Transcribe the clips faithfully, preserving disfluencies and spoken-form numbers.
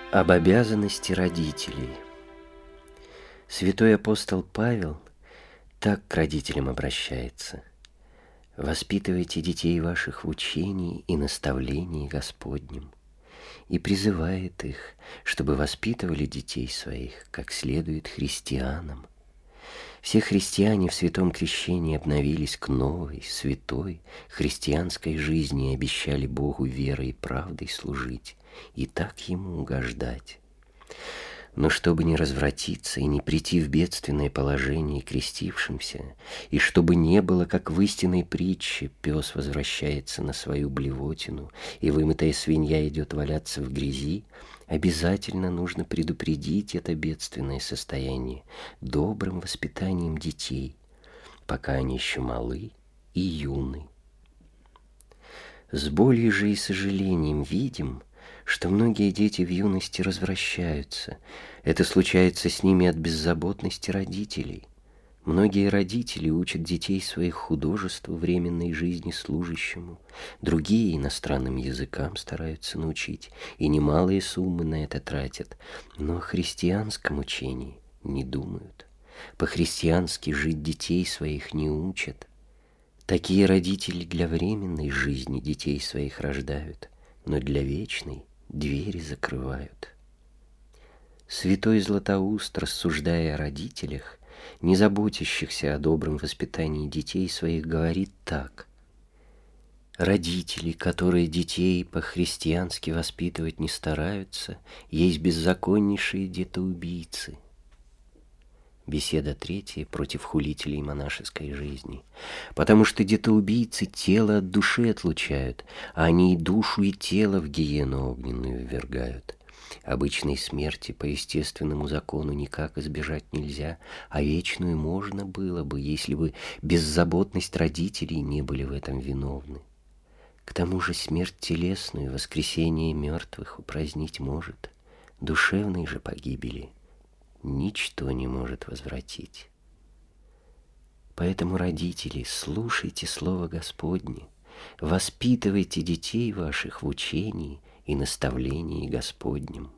Об обязанности родителей. Святой апостол Павел так к родителям обращается: «Воспитывайте детей ваших в учении и наставлении Господнем», и призывает их, чтобы воспитывали детей своих, как следует христианам. Все христиане в святом крещении обновились к новой, святой, христианской жизни и обещали Богу верой и правдой служить, и так Ему угождать. Но чтобы не развратиться и не прийти в бедственное положение крестившимся, и чтобы не было, как в истинной притче, пес возвращается на свою блевотину, и вымытая свинья идет валяться в грязи, обязательно нужно предупредить это бедственное состояние добрым воспитанием детей, пока они еще малы и юны. С болью же и сожалением видим, что многие дети в юности развращаются. Это случается с ними от беззаботности родителей. Многие родители учат детей своих художеству, временной жизни служащему, другие иностранным языкам стараются научить, и немалые суммы на это тратят, но о христианском учении не думают. По-христиански жить детей своих не учат. Такие родители для временной жизни детей своих рождают, но для вечной двери закрывают. Святой Златоуст, рассуждая о родителях, не заботящихся о добром воспитании детей своих, говорит так: «Родители, которые детей по-христиански воспитывать не стараются, есть беззаконнейшие детоубийцы». Беседа третья против хулителей монашеской жизни. Потому что детоубийцы тело от души отлучают, а они и душу, и тело в гиену огненную ввергают. Обычной смерти по естественному закону никак избежать нельзя, а вечную можно было бы, если бы беззаботность родителей не были в этом виновны. К тому же смерть телесную, воскресение мертвых упразднить может, душевной же погибели ничто не может возвратить. Поэтому, родители, слушайте слово Господне, воспитывайте детей ваших в учении и наставлении Господнем.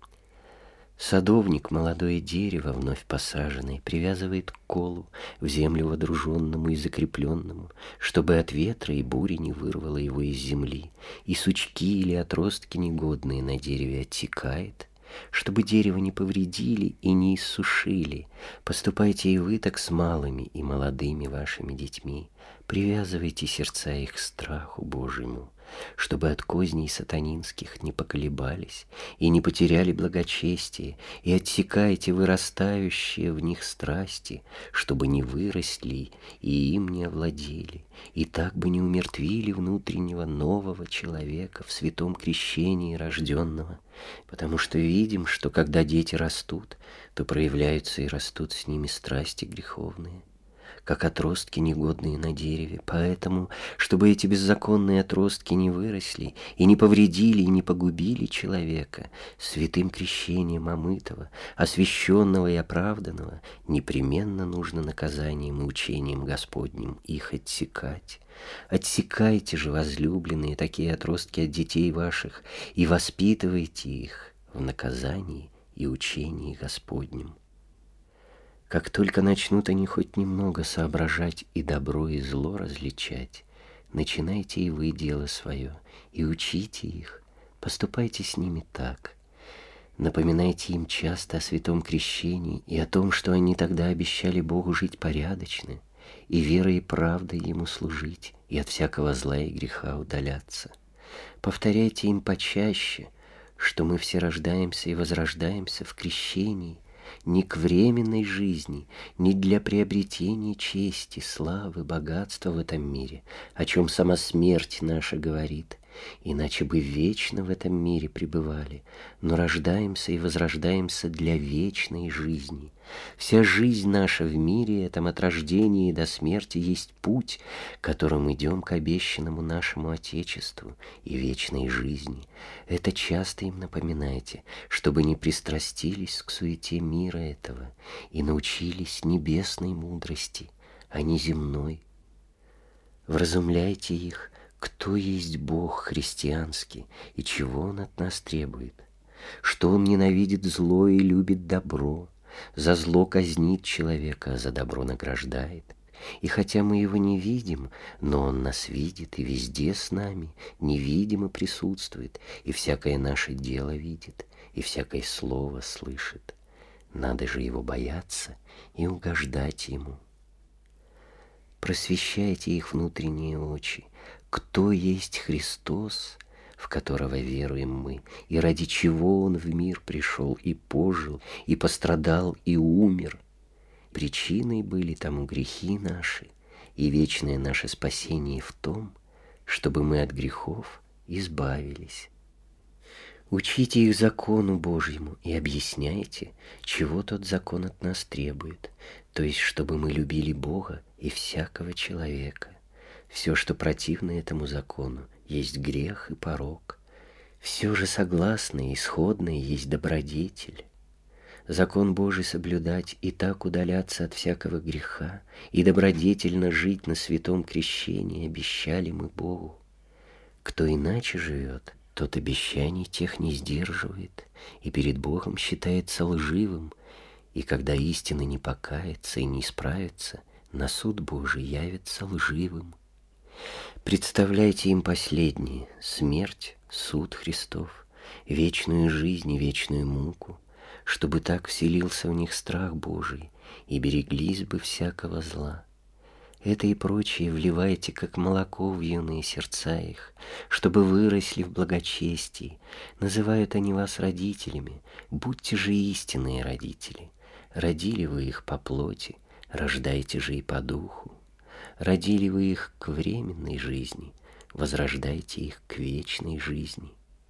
Садовник молодое дерево, вновь посаженное, привязывает к колу, в землю водруженному и закрепленному, чтобы от ветра и бури не вырвало его из земли, и сучки или отростки негодные на дереве отсекает, чтобы дерево не повредили и не иссушили. Поступайте и вы так с малыми и молодыми вашими детьми. Привязывайте сердца их к страху Божьему, чтобы от козней сатанинских не поколебались и не потеряли благочестие, и отсекайте вырастающие в них страсти, чтобы не выросли и им не овладели, и так бы не умертвили внутреннего нового человека в святом крещении рожденного, потому что видим, что когда дети растут, то проявляются и растут с ними страсти греховные, как отростки, негодные на дереве. Поэтому, чтобы эти беззаконные отростки не выросли и не повредили и не погубили человека, святым крещением омытого, освященного и оправданного, непременно нужно наказанием и учением Господним их отсекать. Отсекайте же, возлюбленные, такие отростки от детей ваших и воспитывайте их в наказании и учении Господнем. Как только начнут они хоть немного соображать и добро, и зло различать, начинайте и вы дело свое, и учите их, поступайте с ними так. Напоминайте им часто о святом крещении и о том, что они тогда обещали Богу жить порядочно, и верой и правдой Ему служить, и от всякого зла и греха удаляться. Повторяйте им почаще, что мы все рождаемся и возрождаемся в крещении, не к временной жизни, не для приобретения чести, славы, богатства в этом мире, о чем сама смерть наша говорит, иначе бы вечно в этом мире пребывали, но рождаемся и возрождаемся для вечной жизни. Вся жизнь наша в мире этом от рождения до смерти есть путь, которым идем к обещанному нашему Отечеству и вечной жизни. Это часто им напоминайте, чтобы не пристрастились к суете мира этого и научились небесной мудрости, а не земной. Вразумляйте их, кто есть Бог христианский и чего Он от нас требует. что Он ненавидит зло и любит добро, за зло казнит человека, а за добро награждает. И хотя мы Его не видим, но Он нас видит и везде с нами, невидимо присутствует, и всякое наше дело видит, и всякое слово слышит. Надо же Его бояться и угождать Ему. Просвещайте их внутренние очи. Кто есть Христос, в которого веруем мы, и ради чего Он в мир пришел и пожил, и пострадал, и умер? Причиной были тому грехи наши, и вечное наше спасение в том, чтобы мы от грехов избавились. Учите их закону Божьему и объясняйте, чего тот закон от нас требует, то есть, чтобы мы любили Бога и всякого человека. Все, что противно этому закону, есть грех и порок. Все же согласное и исходное есть добродетель. Закон Божий соблюдать и так удаляться от всякого греха, и добродетельно жить на святом крещении обещали мы Богу. Кто иначе живет, тот обещаний тех не сдерживает, и перед Богом считается лживым, и когда истина не покается и не исправится, на суд Божий явится лживым. Представляйте им последнее — смерть, суд Христов, вечную жизнь и вечную муку, чтобы так вселился в них страх Божий, и береглись бы всякого зла. Это и прочее вливайте, как молоко, в юные сердца их, чтобы выросли в благочестии. Называют они вас родителями, будьте же истинные родители. Родили вы их по плоти, рождайте же и по духу. Родили вы их к временной жизни, возрождайте их к вечной жизни.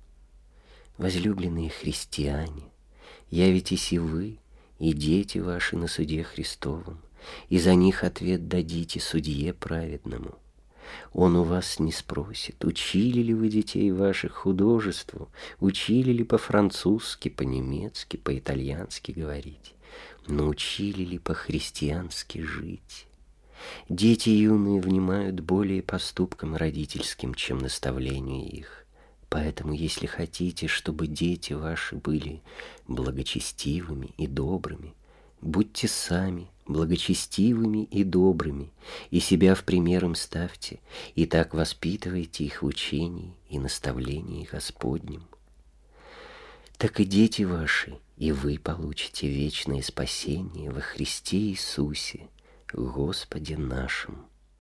Возлюбленные христиане, явитесь и вы, и дети ваши на суде Христовом, и за них ответ дадите судье праведному. Он у вас не спросит, учили ли вы детей ваших художеству, учили ли по-французски, по-немецки, по-итальянски говорить, научили ли по-христиански жить. Дети юные внимают более поступкам родительским, чем наставлению их. Поэтому, если хотите, чтобы дети ваши были благочестивыми и добрыми, будьте сами благочестивыми и добрыми, и себя в пример им ставьте, и так воспитывайте их в учении и наставлении Господнем. Так и дети ваши, и вы получите вечное спасение во Христе Иисусе, Господе нашим.